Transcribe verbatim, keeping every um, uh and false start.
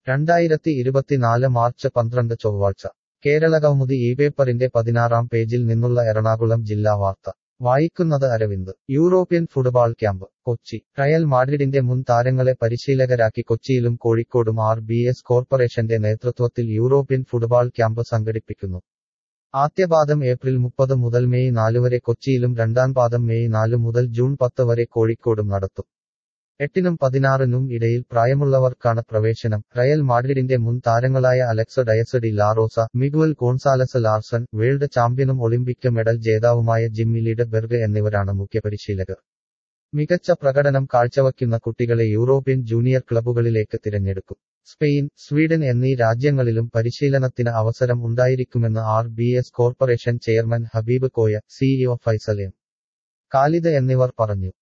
രണ്ടായിരത്തി ഇരുപത്തിനാല് മാർച്ച് പന്ത്രണ്ട് ചൊവ്വാഴ്ച കേരളകൗമുദി ഈ പേപ്പറിന്റെ പതിനാറാം പേജിൽ നിന്നുള്ള എറണാകുളം ജില്ലാ വാർത്ത വായിക്കുന്നത് Aravind. European football camp Kochi. Real മാഡ്രിഡിന്റെ മുൻ താരങ്ങളെ പരിശീലകരാക്കി കൊച്ചിയിലും കോഴിക്കോടും ആർ ബി എസ് കോർപ്പറേഷന്റെ നേതൃത്വത്തിൽ യൂറോപ്യൻ ഫുട്ബോൾ ക്യാമ്പ് സംഘടിപ്പിക്കുന്നു. ആദ്യപാദം ഏപ്രിൽ മുപ്പത് മുതൽ മെയ് നാല് വരെ കൊച്ചിയിലും രണ്ടാം പാദം മെയ് നാല് മുതൽ ജൂൺ പത്ത് വരെ കോഴിക്കോടും നടത്തും. എട്ടിനും പതിനാറിനും ഇടയിൽ പ്രായമുള്ളവർക്കാണ് പ്രവേശനം. റയൽ മാഡ്രിഡിന്റെ മുൻ താരങ്ങളായ Alex Diaz de Larosa, Miguel Gonzalez Larson, world ചാമ്പ്യനും ഒളിമ്പിക് മെഡൽ ജേതാവുമായ ജിമ്മി ലീഡബെർഗ് എന്നിവരാണ് മുഖ്യപരിശീലകർ. മികച്ച പ്രകടനം കാഴ്ചവയ്ക്കുന്ന കുട്ടികളെ യൂറോപ്യൻ ജൂനിയർ ക്ലബ്ബുകളിലേക്ക് തിരഞ്ഞെടുക്കും. സ്പെയിൻ, സ്വീഡൻ എന്നീ രാജ്യങ്ങളിലും പരിശീലനത്തിന് അവസരം ഉണ്ടായിരിക്കുമെന്ന് R B S corporation chairman Habeeb Koya, CEO Faisal M. Khalid എന്നിവർ പറഞ്ഞു.